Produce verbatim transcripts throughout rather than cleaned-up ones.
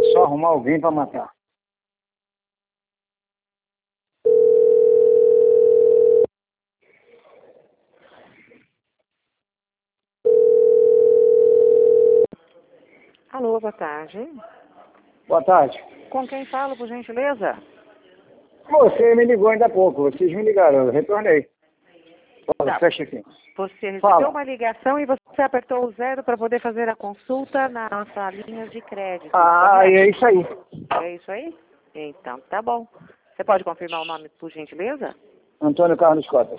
só arrumar alguém para matar. Alô, boa tarde. Boa tarde. Com quem falo, por gentileza? Você me ligou ainda há pouco, vocês me ligaram, eu retornei. Fala, Tá. fecha aqui. Você recebeu Fala. uma ligação e você apertou o zero para poder fazer a consulta na nossa linha de crédito. Ah, correto? é isso aí. É isso aí? Então, tá bom. Você pode confirmar o nome, por gentileza? Antônio Carlos Cotas.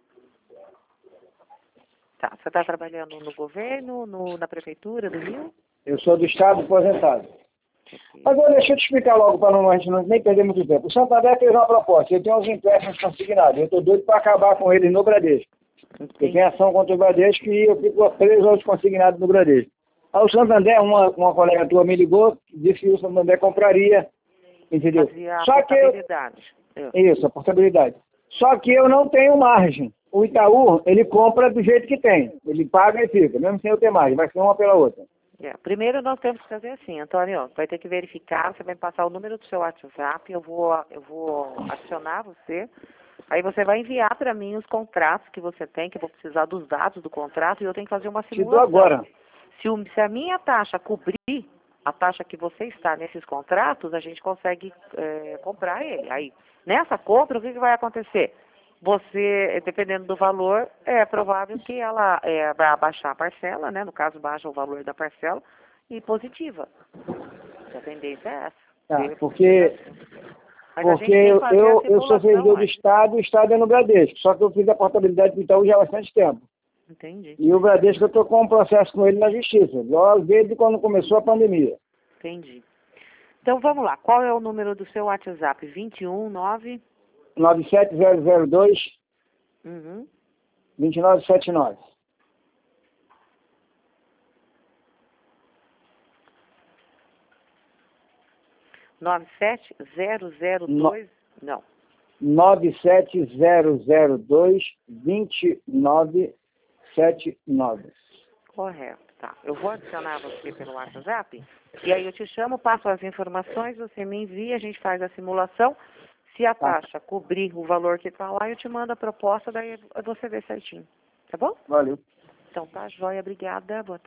Tá. Você está trabalhando no governo, no, na prefeitura do Rio? Eu sou do Estado aposentado. Agora deixa eu te explicar logo para não, a gente não nem perder muito tempo. O Santander fez uma proposta, eu tenho uns empréstimos consignados, eu estou doido para acabar com eles no Bradesco. Eu tenho ação contra o Bradesco e eu fico preso aos consignados no Bradesco. Aí o Santander, uma, uma colega tua me ligou, disse que o Santander compraria, entendeu? Fazia a Só que eu, portabilidade. Eu- isso, a portabilidade. Só que eu não tenho margem. O Itaú, ele compra do jeito que tem. Ele paga e fica, mesmo sem eu ter margem, vai ser uma pela outra. É, primeiro nós temos que fazer assim, Antônio, vai ter que verificar, você vai passar o número do seu WhatsApp, eu vou, eu vou adicionar você, aí você vai enviar para mim os contratos que você tem, que eu vou precisar dos dados do contrato e eu tenho que fazer uma Te dou simulação. agora. Se, o- se a minha taxa cobrir a taxa que você está nesses contratos, a gente consegue é, comprar ele. Aí, nessa compra, o que, que vai acontecer? Você, dependendo do valor, é provável que ela é, vai abaixar a parcela, né? No caso, baixa o valor da parcela e positiva. A tendência é essa. Tá, Ele porque precisa- Mas a gente porque tem que eu, fazer a eu, eu sou simulação servidor do antes. Estado, o Estado é no Bradesco. Só que eu fiz a portabilidade do Itaú já há bastante tempo. Entendi, E o Bradesco, eu estou com um processo com ele na Justiça, logo desde quando começou a pandemia. entendi. Então vamos lá. Qual é o número do seu WhatsApp? vinte e um, nove... nove sete zero zero dois, Uhum. dois nove sete nove. nove sete zero zero dois... Não. nove sete zero zero dois, dois nove sete nove. Correto. Tá. Eu vou adicionar você pelo WhatsApp e aí eu te chamo, passo as informações, você me envia, a gente faz a simulação. Se a Tá. taxa cobrir o valor que está lá, eu te mando a proposta, daí você vê certinho. Tá bom? Valeu. Então tá, joia. Obrigada. Boa tarde.